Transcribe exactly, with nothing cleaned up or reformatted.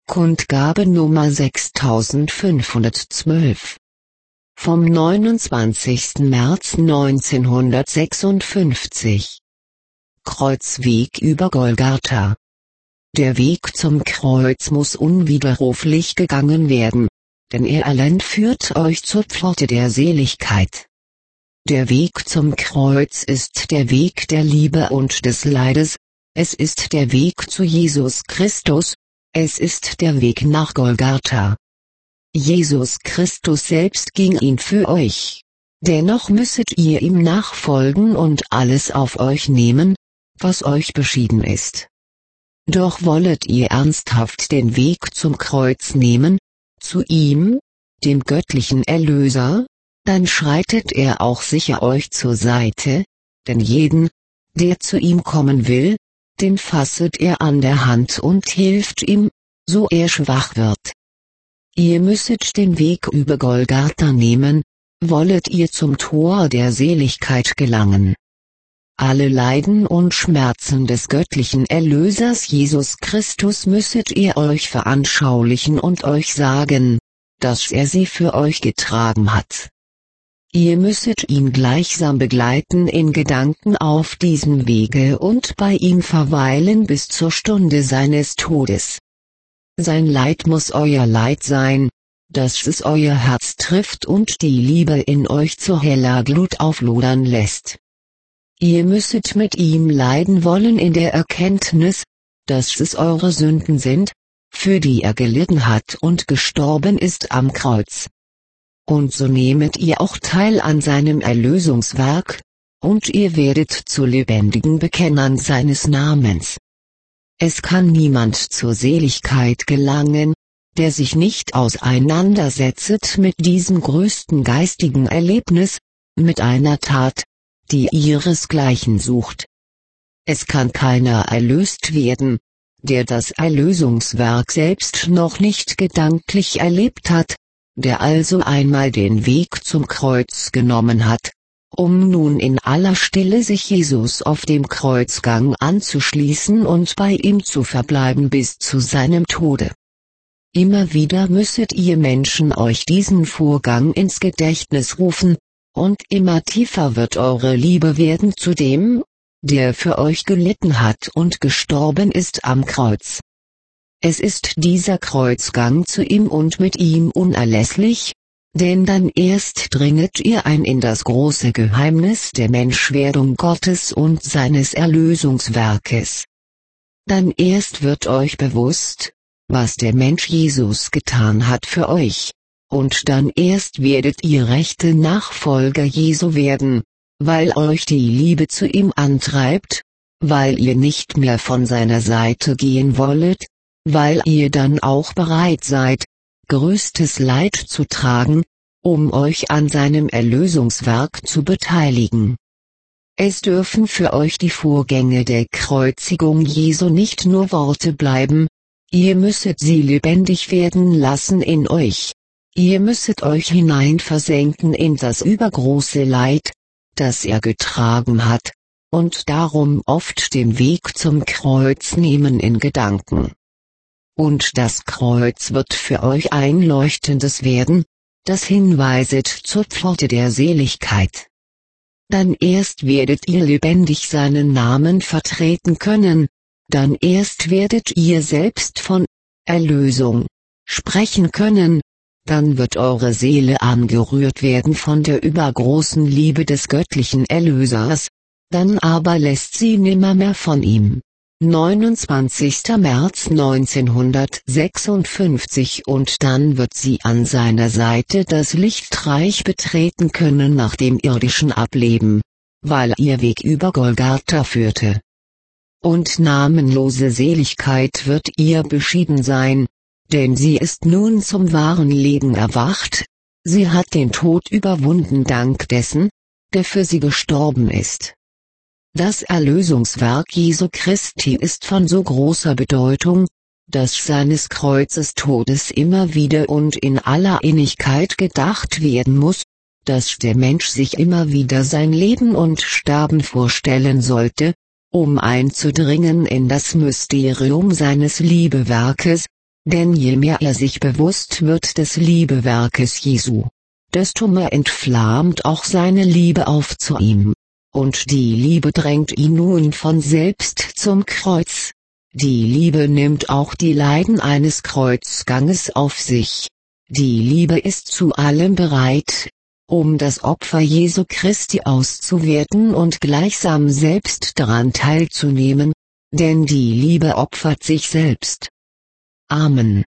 Kundgabe Nummer sechstausendfünfhundertzwölf. Vom neunundzwanzigsten März neunzehnhundertsechsundfünfzig. Kreuzweg über Golgatha. Der Weg zum Kreuz muss unwiderruflich gegangen werden, denn er allein führt euch zur Pforte der Seligkeit. Der Weg zum Kreuz ist der Weg der Liebe und des Leides, es ist der Weg zu Jesus Christus, es ist der Weg nach Golgatha. Jesus Christus selbst ging ihn für euch. Dennoch müsset ihr ihm nachfolgen und alles auf euch nehmen, was euch beschieden ist. Doch wollet ihr ernsthaft den Weg zum Kreuz nehmen, zu ihm, dem göttlichen Erlöser, dann schreitet er auch sicher euch zur Seite, denn jeden, der zu ihm kommen will, den fasset er an der Hand und hilft ihm, so er schwach wird. Ihr müsset den Weg über Golgatha nehmen, wollet ihr zum Tor der Seligkeit gelangen. Alle Leiden und Schmerzen des göttlichen Erlösers Jesus Christus müsset ihr euch veranschaulichen und euch sagen, dass er sie für euch getragen hat. Ihr müsset ihn gleichsam begleiten in Gedanken auf diesem Wege und bei ihm verweilen bis zur Stunde seines Todes. Sein Leid muss euer Leid sein, dass es euer Herz trifft und die Liebe in euch zu heller Glut auflodern lässt. Ihr müsset mit ihm leiden wollen in der Erkenntnis, dass es eure Sünden sind, für die er gelitten hat und gestorben ist am Kreuz. Und so nehmet ihr auch teil an seinem Erlösungswerk, und ihr werdet zu lebendigen Bekennern seines Namens. Es kann niemand zur Seligkeit gelangen, der sich nicht auseinandersetzt mit diesem größten geistigen Erlebnis, mit einer Tat, die ihresgleichen sucht. Es kann keiner erlöst werden, der das Erlösungswerk selbst noch nicht gedanklich erlebt hat, der also einmal den Weg zum Kreuz genommen hat, um nun in aller Stille sich Jesus auf dem Kreuzgang anzuschließen und bei ihm zu verbleiben bis zu seinem Tode. Immer wieder müsset ihr Menschen euch diesen Vorgang ins Gedächtnis rufen, und immer tiefer wird eure Liebe werden zu dem, der für euch gelitten hat und gestorben ist am Kreuz. Es ist dieser Kreuzgang zu ihm und mit ihm unerlässlich, denn dann erst dringet ihr ein in das große Geheimnis der Menschwerdung Gottes und seines Erlösungswerkes. Dann erst wird euch bewusst, was der Mensch Jesus getan hat für euch, und dann erst werdet ihr rechte Nachfolger Jesu werden, weil euch die Liebe zu ihm antreibt, weil ihr nicht mehr von seiner Seite gehen wollet, weil ihr dann auch bereit seid, größtes Leid zu tragen, um euch an seinem Erlösungswerk zu beteiligen. Es dürfen für euch die Vorgänge der Kreuzigung Jesu nicht nur Worte bleiben, ihr müsset sie lebendig werden lassen in euch, ihr müsset euch hineinversenken in das übergroße Leid, das er getragen hat, und darum oft den Weg zum Kreuz nehmen in Gedanken. Und das Kreuz wird für euch ein leuchtendes werden, das hinweiset zur Pforte der Seligkeit. Dann erst werdet ihr lebendig seinen Namen vertreten können, dann erst werdet ihr selbst von Erlösung sprechen können, dann wird eure Seele angerührt werden von der übergroßen Liebe des göttlichen Erlösers, dann aber lässt sie nimmermehr von ihm. neunundzwanzigster März neunzehnhundertsechsundfünfzig. Und dann wird sie an seiner Seite das Lichtreich betreten können nach dem irdischen Ableben, weil ihr Weg über Golgatha führte. Und namenlose Seligkeit wird ihr beschieden sein, denn sie ist nun zum wahren Leben erwacht, sie hat den Tod überwunden dank dessen, der für sie gestorben ist. Das Erlösungswerk Jesu Christi ist von so großer Bedeutung, dass seines Kreuzes Todes immer wieder und in aller Innigkeit gedacht werden muss, dass der Mensch sich immer wieder sein Leben und Sterben vorstellen sollte, um einzudringen in das Mysterium seines Liebewerkes, Denn je mehr er sich bewusst wird des Liebewerkes Jesu, desto mehr entflammt auch seine Liebe auf zu ihm. Und die Liebe drängt ihn nun von selbst zum Kreuz. Die Liebe nimmt auch die Leiden eines Kreuzganges auf sich. Die Liebe ist zu allem bereit, um das Opfer Jesu Christi auszuwerten und gleichsam selbst daran teilzunehmen, denn die Liebe opfert sich selbst. Amen.